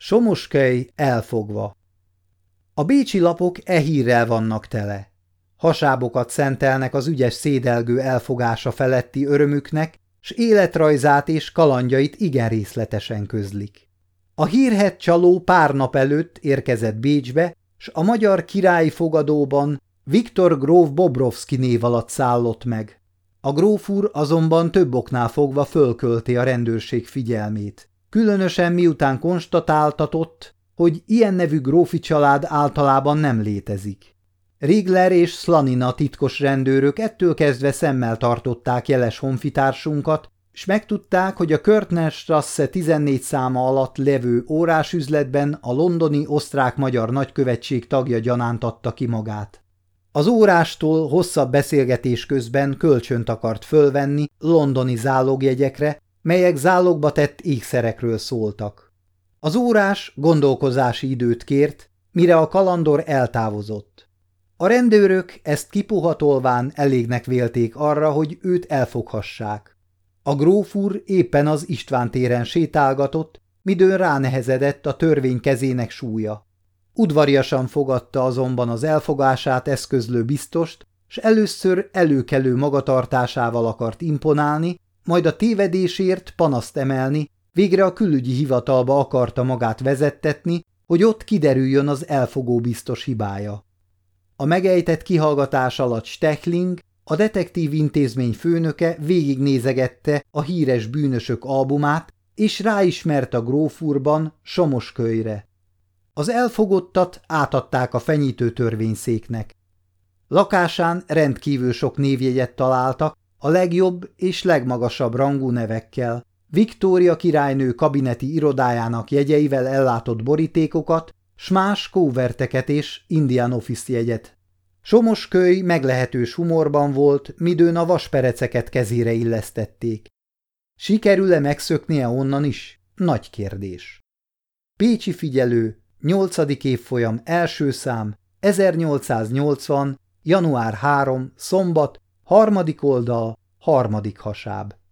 Somoskely elfogva. A bécsi lapok e hírrel vannak tele. Hasábokat szentelnek az ügyes szédelgő elfogása feletti örömüknek, s életrajzát és kalandjait igen részletesen közlik. A hírhedt csaló pár nap előtt érkezett Bécsbe, s a magyar királyi fogadóban Viktor gróf Bobrovszky név alatt szállott meg. A gróf úr azonban több oknál fogva fölkölti a rendőrség figyelmét. Különösen miután konstatáltatott, hogy ilyen nevű grófi család általában nem létezik. Riegler és Slanina titkos rendőrök ettől kezdve szemmel tartották jeles honfitársunkat, s megtudták, hogy a Körtnerstrasse 14 száma alatt levő órásüzletben a londoni osztrák-magyar nagykövetség tagja gyanánt adta ki magát. Az órástól hosszabb beszélgetés közben kölcsönt akart fölvenni londoni zálogjegyekre, melyek zálogba tett ékszerekről szóltak. Az órás gondolkozási időt kért, mire a kalandor eltávozott. A rendőrök ezt kipuhatolván elégnek vélték arra, hogy őt elfoghassák. A gróf úr éppen az István téren sétálgatott, midőn ránehezedett a törvény kezének súlya. Udvariasan fogadta azonban az elfogását eszközlő biztost, s először előkelő magatartásával akart imponálni, majd a tévedésért panaszt emelni, végre a külügyi hivatalba akarta magát vezettetni, hogy ott kiderüljön az elfogó biztos hibája. A megejtett kihallgatás alatt Stechling, a detektív intézmény főnöke végignézegette a híres bűnösök albumát, és ráismert a gróf úrban Somoskelyre. Az elfogottat átadták a fenyítő törvényszéknek. Lakásán rendkívül sok névjegyet találtak, a legjobb és legmagasabb rangú nevekkel, Viktória királynő kabineti irodájának jegyeivel ellátott borítékokat, s más kóverteket és Indian Office jegyet. Somoskely meglehetős humorban volt, midőn a vaspereceket kezére illesztették. Sikerül-e megszöknie onnan is? Nagy kérdés. Pécsi figyelő, 8. évfolyam, első szám, 1880, január 3, szombat, 3. oldal, 3. hasáb.